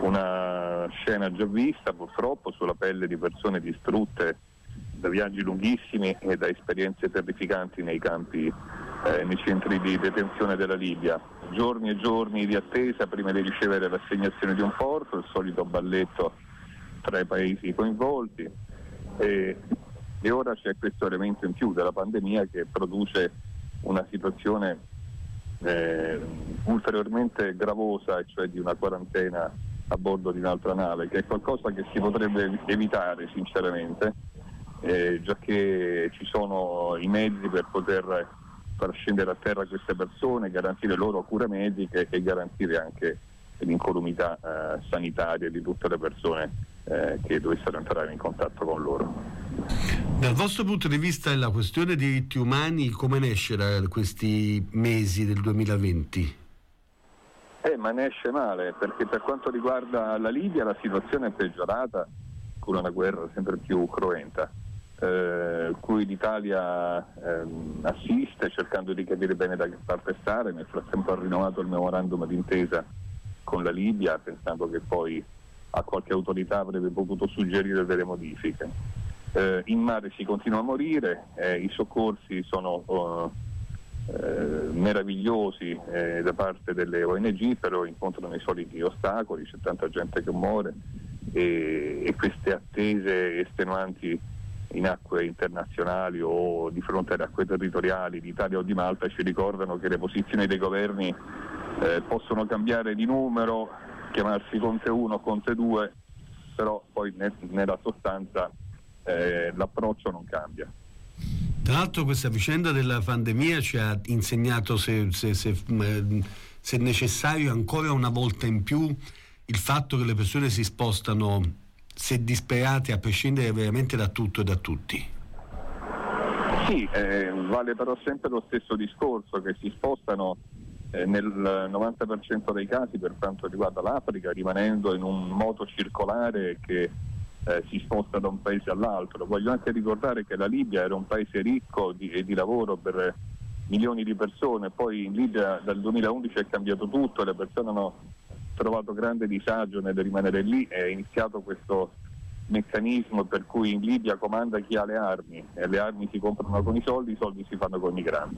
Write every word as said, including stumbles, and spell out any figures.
una scena già vista purtroppo sulla pelle di persone distrutte da viaggi lunghissimi e da esperienze terrificanti nei campi, eh, nei centri di detenzione della Libia. Giorni e giorni di attesa prima di ricevere l'assegnazione di un porto, il solito balletto tra i paesi coinvolti, e, e ora c'è questo elemento in più della pandemia che produce una situazione eh, ulteriormente gravosa, cioè di una quarantena a bordo di un'altra nave, che è qualcosa che si potrebbe evitare sinceramente, eh, già che ci sono i mezzi per poter far scendere a terra queste persone, garantire loro cure mediche e garantire anche l'incolumità eh, sanitaria di tutte le persone eh, che dovessero entrare in contatto con loro. Dal vostro punto di vista la questione dei diritti umani come ne esce da questi mesi del duemilaventi? Eh, ma ne esce male, perché per quanto riguarda la Libia la situazione è peggiorata con una guerra sempre più cruenta, eh, cui l'Italia ehm, assiste cercando di capire bene da che parte stare. Nel frattempo ha rinnovato il memorandum d'intesa con la Libia, pensando che poi a qualche autorità avrebbe potuto suggerire delle modifiche. Eh, in mare si continua a morire, eh, i soccorsi sono uh, eh, meravigliosi eh, da parte delle O N G, però incontrano i soliti ostacoli, c'è tanta gente che muore e, e queste attese estenuanti in acque internazionali o di fronte alle acque territoriali di Italia o di Malta ci ricordano che le posizioni dei governi eh, possono cambiare di numero, chiamarsi Conte uno, Conte due, però poi ne, nella sostanza eh, l'approccio non cambia. Tra l'altro questa vicenda della pandemia ci ha insegnato, se, se, se, se necessario, ancora una volta in più il fatto che le persone si spostano, se disperate, a prescindere veramente da tutto e da tutti. Sì, eh, vale però sempre lo stesso discorso, che si spostano eh, nel novanta per cento dei casi per quanto riguarda l'Africa, rimanendo in un moto circolare che eh, si sposta da un paese all'altro. Voglio anche ricordare che la Libia era un paese ricco di, e di lavoro per milioni di persone, poi in Libia dal duemilaundici è cambiato tutto, le persone hanno trovato grande disagio nel rimanere lì, è iniziato questo meccanismo per cui in Libia comanda chi ha le armi e le armi si comprano con i soldi, i soldi si fanno con i migranti.